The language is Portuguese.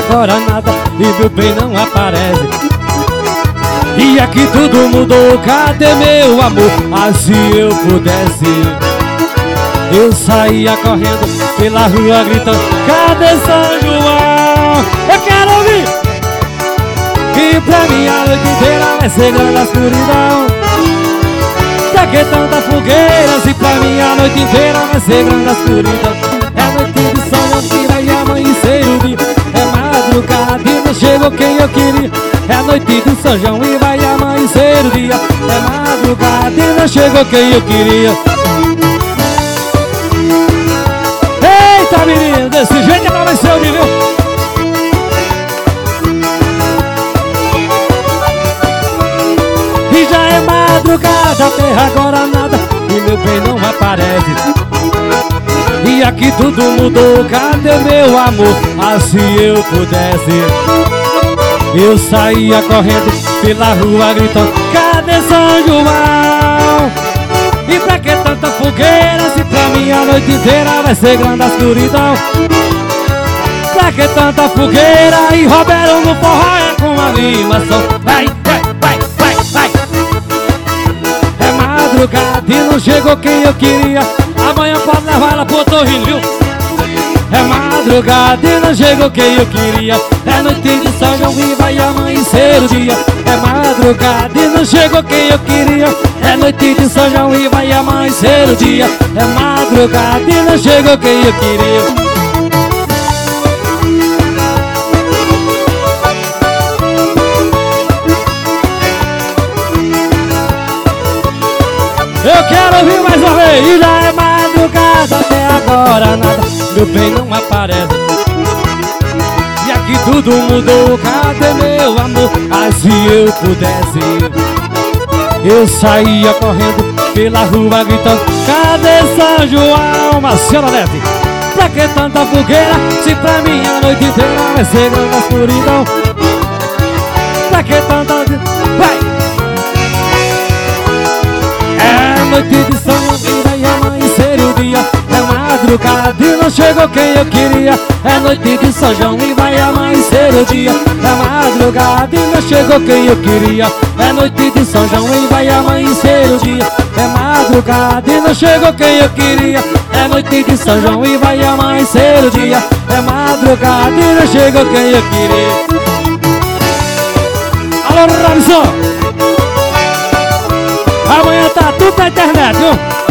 agora nada e meu bem não aparece. E aqui tudo mudou, cadê meu amor? Ah, se eu pudesse, eu saía correndo pela rua gritando: cadê São João? Eu quero ouvir! E pra mim a noite inteira vai ser grande a escuridão. Pra que tanta fogueira? Se pra mim a noite inteira vai ser grande a escuridão. É noite de São João que vai amanhecer o dia. É madrugada e não chegou quem eu queria. É noite de São João e vai amanhecer o dia. É madrugada e não chegou quem eu queria. Eita menino, desse jeito é pra vencer o dia, viu? E já é madrugada, até agora nada e meu bem não aparece. E aqui tudo mudou, cadê meu amor? Ah, se eu pudesse, eu saía correndo pela rua gritando: cadê São João? E pra que tanta fogueira? Se pra mim a noite inteira vai ser grande a escuridão. Pra que tanta fogueira? E Roberto no forró é com animação. Vai, vai, vai, vai, vai. É madrugada e não chegou quem eu queria. Amanhã pode levar ela pro Torrinho, viu? É madrugada e não chegou quem eu queria. É noite de São João e vai amanhecer o dia. É madrugada e não chegou quem eu queria. É noite de São João e vai amanhecer o dia. É madrugada e não chegou quem eu queria. Eu quero ouvir mais uma vez. E já é madrugada, até agora nada, meu bem não aparece. E aqui tudo mudou, cadê meu amor? Ah, se eu pudesse, eu saía correndo pela rua gritando: cadê São João? Marcelo Nete. Pra que tanta fogueira? Se pra mim a noite inteira vai ser grande a escuridão. Pra que tanta... Vai! É noite de São João e vai amanhecer o dia. É madrugada e não chegou quem eu queria. É noite de São João e vai amanhecer o dia. É madrugada e não chegou quem eu queria. É noite de São João e vai amanhecer o dia. É madrugada e não chegou quem eu queria. É noite de São João e vai amanhecer o dia. É madrugada e não chegou quem eu queria. Alô, Robson! Amanhã tá tudo na internet, viu?